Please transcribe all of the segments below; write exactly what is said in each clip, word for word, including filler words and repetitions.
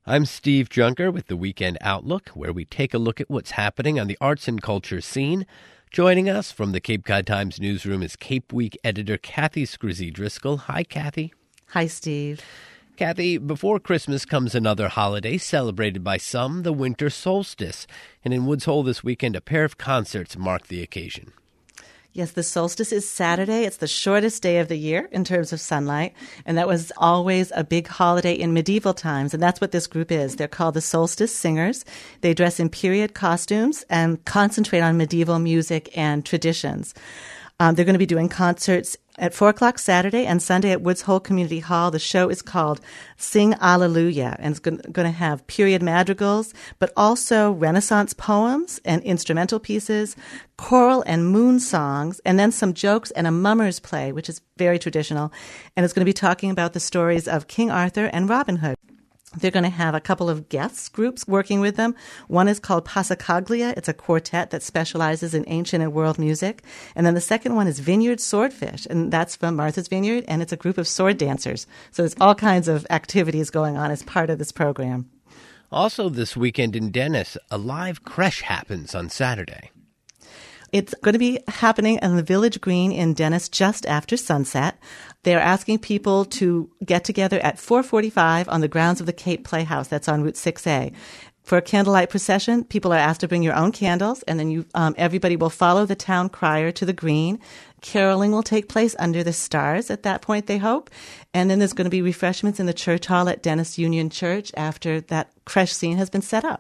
I'm Steve Junker with the Weekend Outlook, where we take a look at what's happening on the arts and culture scene. Joining us from the Cape Cod Times newsroom is Cape Week editor Kathy Scrizzy Driscoll. Hi, Kathy. Hi, Steve. Kathy, before Christmas comes another holiday celebrated by some, the winter solstice. And in Woods Hole this weekend, a pair of concerts mark the occasion. Yes, the solstice is Saturday. It's the shortest day of the year in terms of sunlight. And that was always a big holiday in medieval times. And that's what this group is. They're called the Solstice Singers. They dress in period costumes and concentrate on medieval music and traditions. Um, they're going to be doing concerts at four o'clock Saturday and Sunday at Woods Hole Community Hall. The show is called Sing Alleluia, and it's going to have period madrigals, but also Renaissance poems and instrumental pieces, choral and moon songs, and then some jokes and a mummers play, which is very traditional. And it's going to be talking about the stories of King Arthur and Robin Hood. They're going to have a couple of guest groups working with them. One is called Passacaglia. It's a quartet that specializes in ancient and world music. And then the second one is Vineyard Swordfish, and that's from Martha's Vineyard, and it's a group of sword dancers. So there's all kinds of activities going on as part of this program. Also this weekend in Dennis, a live creche happens on Saturday. It's going to be happening on the Village Green in Dennis just after sunset. They're asking people to get together at four forty-five on the grounds of the Cape Playhouse. That's on Route six A. For a candlelight procession, people are asked to bring your own candles, and then you, um, everybody will follow the town crier to the green. Caroling will take place under the stars at that point, they hope. And then there's going to be refreshments in the church hall at Dennis Union Church after that creche scene has been set up.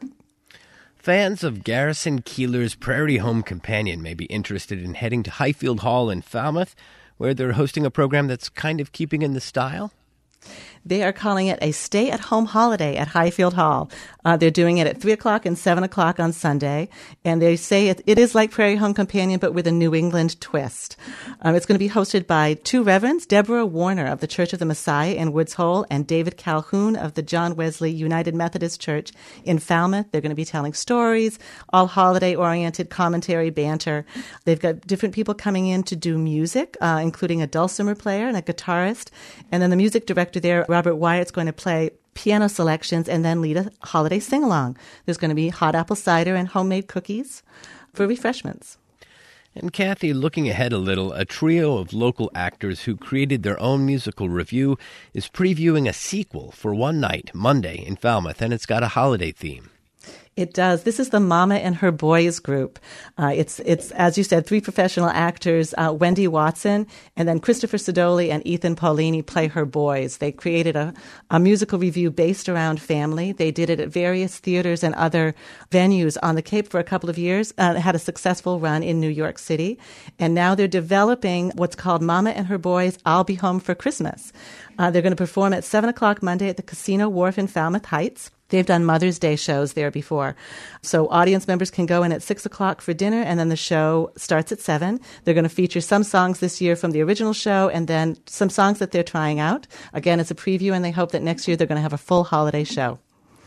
Fans of Garrison Keillor's Prairie Home Companion may be interested in heading to Highfield Hall in Falmouth, where they're hosting a program that's kind of keeping in the style. They are calling it a stay-at-home holiday at Highfield Hall. Uh, they're doing it at three o'clock and seven o'clock on Sunday. And they say it, it is like Prairie Home Companion, but with a New England twist. Um, it's going to be hosted by two reverends, Deborah Warner of the Church of the Messiah in Woods Hole and David Calhoun of the John Wesley United Methodist Church in Falmouth. They're going to be telling stories, all holiday-oriented commentary, banter. They've got different people coming in to do music, uh, including a dulcimer player and a guitarist. And then the music director there, Robert Wyatt's going to play piano selections and then lead a holiday sing-along. There's going to be hot apple cider and homemade cookies for refreshments. And Kathy, looking ahead a little, a trio of local actors who created their own musical review is previewing a sequel for one night, Monday, in Falmouth, and it's got a holiday theme. It does. This is the Mama and Her Boys group. Uh, it's, it's as you said, three professional actors, uh, Wendy Watson, and then Christopher Sidoli and Ethan Paulini play her boys. They created a, a musical review based around family. They did it at various theaters and other venues on the Cape for a couple of years. Uh, had a successful run in New York City. And now they're developing what's called Mama and Her Boys, I'll Be Home for Christmas. Uh, they're going to perform at seven o'clock Monday at the Casino Wharf in Falmouth Heights. They've done Mother's Day shows there before. So audience members can go in at six o'clock for dinner, and then the show starts at seven. They're going to feature some songs this year from the original show and then some songs that they're trying out. Again, it's a preview, and they hope that next year they're going to have a full holiday show.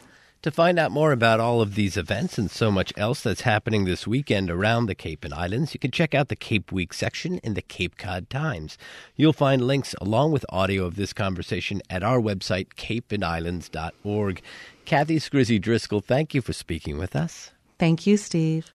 To find out more about all of these events and so much else that's happening this weekend around the Cape and Islands, you can check out the Cape Week section in the Cape Cod Times. You'll find links along with audio of this conversation at our website, cape and islands dot org. Kathy Scrizzy Driscoll, thank you for speaking with us. Thank you, Steve.